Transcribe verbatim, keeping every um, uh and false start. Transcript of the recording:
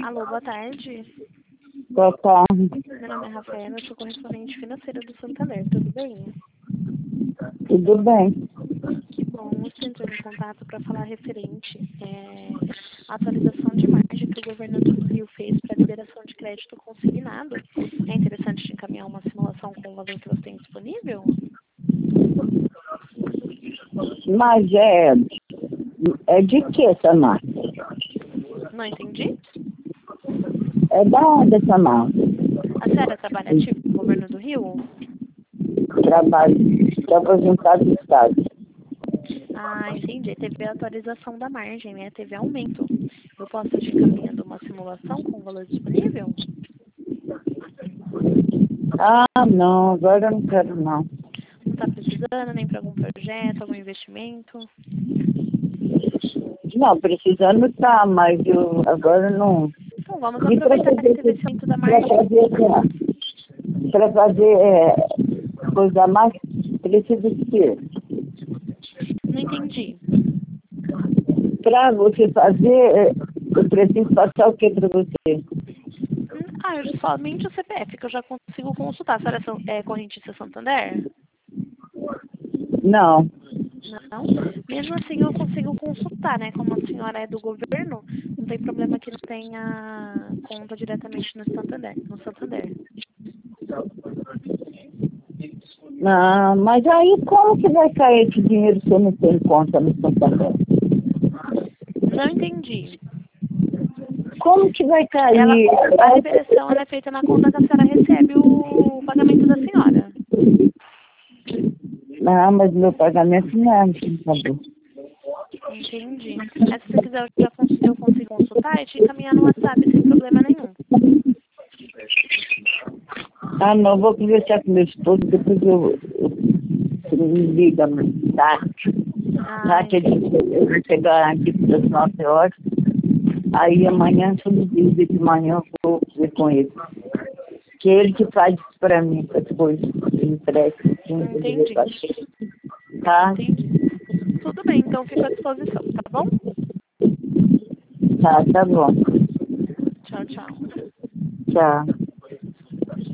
Alô, boa tarde. Boa tarde. Meu nome é Rafaela, eu sou correspondente financeira do Santander, tudo bem? Tudo bem? Que bom, eu estou entrando em contato para falar referente é, à atualização de margem que o governo do Rio fez para liberação de crédito consignado. É interessante te encaminhar uma simulação com o valor que você tem disponível? Mas é, é de que essa marca? Não entendi? É da onde essa marca? A senhora trabalha ativo no governo do Rio? Trabalho, estou aposentado do Estado. Ah, entendi. Teve a atualização da margem, né? Teve aumento. Eu posso te encaminhando uma simulação com o valor disponível? Ah, não, agora eu não quero não. Não está precisando nem para algum projeto, algum investimento? Não, precisando tá, mas eu agora não. Então vamos E para aproveitar que fazer, teve esse aumento da para margem. fazer, para fazer é, coisa mais, precisa de quê? Não entendi. Para você fazer, é, eu preciso passar o que para você? Hum, Ah, eu, somente o C P F que eu já consigo consultar. A senhora é São- é correntista Santander? Não. Não? Mesmo assim eu consigo consultar, né? Como a senhora é do governo, não tem problema que não tenha conta diretamente no Santander. No Santander. Ah, mas aí como que vai cair esse dinheiro se eu não tenho conta no Santander? Não entendi. Como que vai Ela, cair? a liberação ela é feita na conta que a senhora recebe o pagamento da senhora. Ah, mas meu pagamento não é no Santander. Entendi. Mas se você quiser, eu, já cons- eu consigo consultar e te encaminhar no WhatsApp sem problema nenhum. Ah, não, vou conversar com meu esposo, depois eu, eu, eu me liga mais tarde. Ah, Tá, que ele, eu vou chegar aqui das nove horas. Aí amanhã, se eu me liga de manhã, eu vou ver com ele. Que é ele que faz isso pra mim, essas coisas. Ele empresta, assim, ele entendi. fazer. Tá? Entendi. Tudo bem, então fico à disposição, tá bom? Tá, tá bom. Tchau, tchau. Tchau.